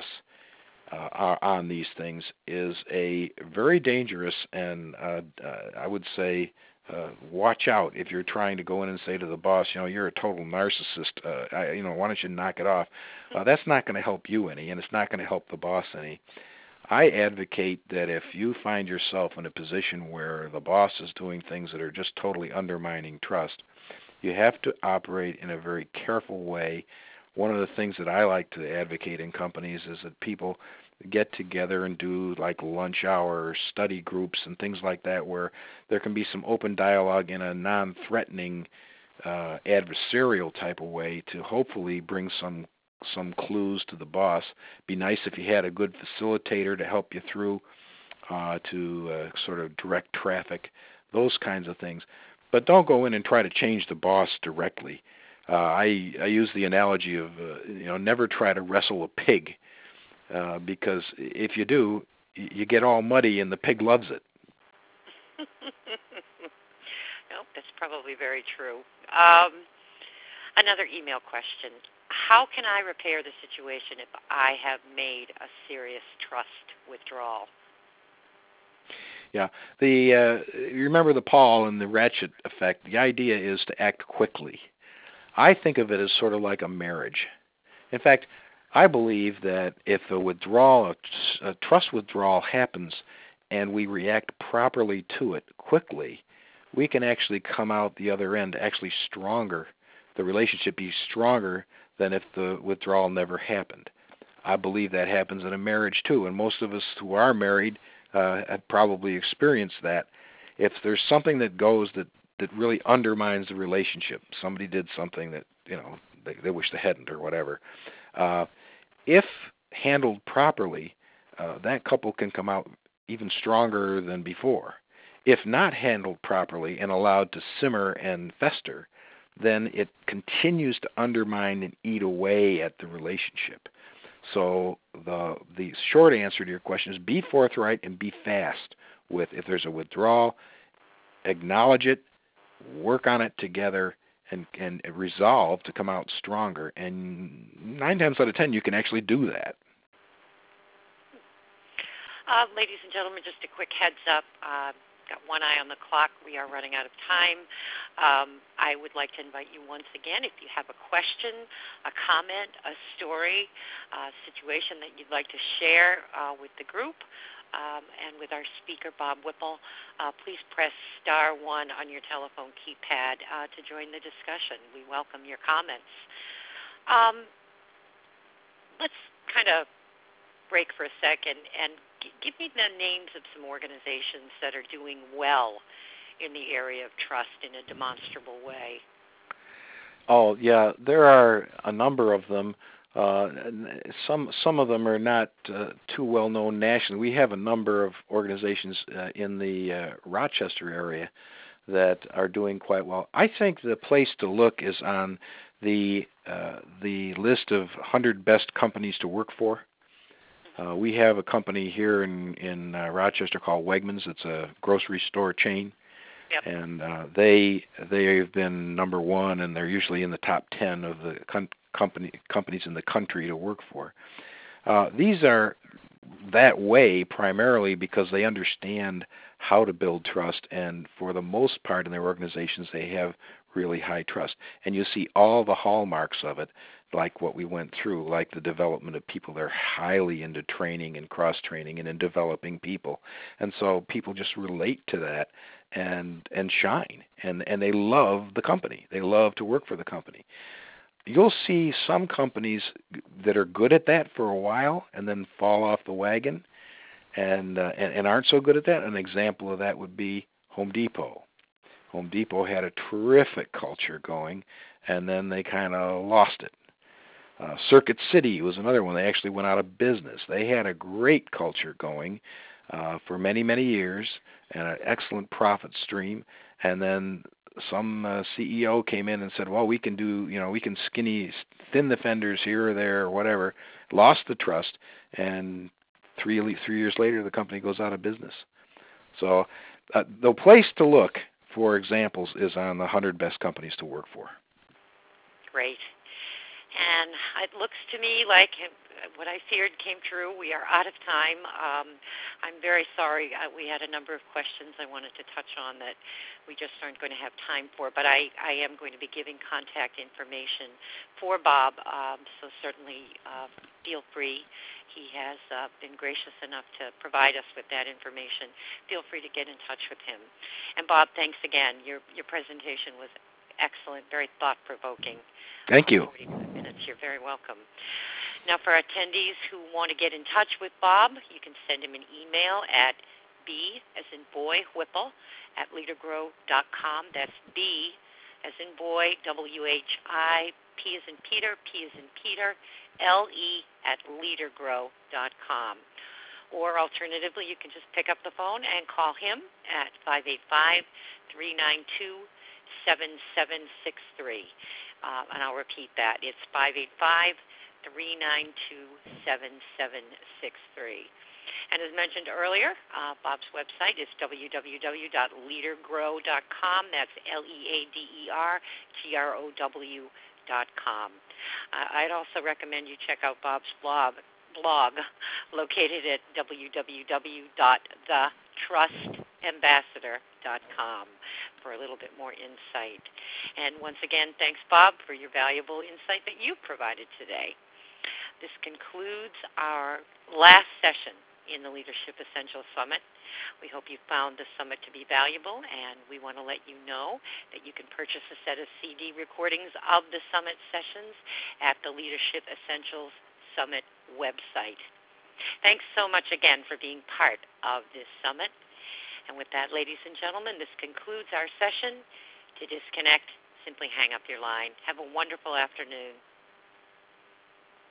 uh, on these things is a very dangerous and uh, uh, I would say uh, watch out if you're trying to go in and say to the boss, you know, you're a total narcissist. Uh, I, you know, why don't you knock it off? Uh, that's not going to help you any, and it's not going to help the boss any. I advocate that if you find yourself in a position where the boss is doing things that are just totally undermining trust, you have to operate in a very careful way. One of the things that I like to advocate in companies is that people get together and do like lunch hour study groups and things like that where there can be some open dialogue in a non-threatening uh, adversarial type of way to hopefully bring some some clues to the boss. Be nice if you had a good facilitator to help you through uh, to uh, sort of direct traffic, those kinds of things. But don't go in and try to change the boss directly. Uh, I, I use the analogy of, uh, you know, never try to wrestle a pig, uh, because if you do, you get all muddy and the pig loves it. Nope, that's probably very true. Um, another email question. How can I repair the situation if I have made a serious trust withdrawal? Yeah. The uh, you remember the Paul and the ratchet effect. The idea is to act quickly. I think of it as sort of like a marriage. In fact, I believe that if a withdrawal, a, a trust withdrawal happens, and we react properly to it quickly, we can actually come out the other end actually stronger. The relationship be stronger than if the withdrawal never happened. I believe that happens in a marriage too, and most of us who are married uh, have probably experienced that. If there's something that goes that that really undermines the relationship, somebody did something that you know they, they wish they hadn't or whatever. Uh, if handled properly, uh, that couple can come out even stronger than before. If not handled properly and allowed to simmer and fester, then it continues to undermine and eat away at the relationship. So the the short answer to your question is be forthright and be fast with if there's a withdrawal, acknowledge it, work on it together, and, and resolve to come out stronger. And nine times out of ten, you can actually do that. Uh, ladies and gentlemen, just a quick heads up. Uh, got one eye on the clock. We are running out of time. Um, I would like to invite you once again, if you have a question, a comment, a story, a situation that you'd like to share uh, with the group um, and with our speaker, Bob Whipple, uh, please press star one on your telephone keypad uh, to join the discussion. We welcome your comments. Um, let's kind of break for a second and give me the names of some organizations that are doing well in the area of trust in a demonstrable way. Oh, yeah, there are a number of them. Uh, some some of them are not uh, too well known nationally. We have a number of organizations uh, in the uh, Rochester area that are doing quite well. I think the place to look is on the uh, the list of one hundred best companies to work for. Uh, we have a company here in in uh, Rochester called Wegmans. It's a grocery store chain, yep. and uh, they they've been number one, and they're usually in the top ten of the con- company companies in the country to work for. Uh, these are that way primarily because they understand how to build trust, and for the most part in their organizations, they have really high trust. And you see all the hallmarks of it, like what we went through, like the development of people. They're highly into training and cross-training and in developing people. And so people just relate to that and and shine. And, and they love the company. They love to work for the company. You'll see some companies that are good at that for a while and then fall off the wagon and, uh, and, and aren't so good at that. An example of that would be Home Depot. Home Depot had a terrific culture going, and then they kind of lost it. Uh, Circuit City was another one. They actually went out of business. They had a great culture going uh, for many, many years and an excellent profit stream, and then some uh, C E O came in and said, well, we can do, you know, we can skinny, thin the fenders here or there or whatever, lost the trust, and three, three years later the company goes out of business. So uh, the place to look for examples is on the one hundred best companies to work for. Great. And it looks to me like what I feared came true. We are out of time. Um, I'm very sorry. Uh, we had a number of questions I wanted to touch on that we just aren't going to have time for, but I, I am going to be giving contact information for Bob, um, so certainly uh, feel free. He has uh, been gracious enough to provide us with that information. Feel free to get in touch with him. And Bob, thanks again. Your, your presentation was excellent, very thought-provoking. Thank you. forty-five minutes. You're very welcome. Now, for attendees who want to get in touch with Bob, you can send him an email at B as in boy, Whipple, at leadergrow dot com. That's B as in boy, W H I, P as in Peter, P as in Peter, L E at leadergrow dot com. Or alternatively, you can just pick up the phone and call him at five eight five, three nine two, seven seven six three. Uh, and I'll repeat that. It's five eight five, three nine two, seven seven six three. And as mentioned earlier, uh, Bob's website is w w w dot leadergrow dot com. That's L E A D E R G R O W dot com. Uh, I'd also recommend you check out Bob's blog, blog located at w w w dot the trust ambassador dot com for a little bit more insight. And once again, thanks, Bob, for your valuable insight that you provided today. This concludes our last session in the Leadership Essentials Summit. We hope you found the summit to be valuable, and we want to let you know that you can purchase a set of C D recordings of the summit sessions at the Leadership Essentials Summit website. Thanks so much again for being part of this summit. And with that, ladies and gentlemen, this concludes our session. To disconnect, simply hang up your line. Have a wonderful afternoon.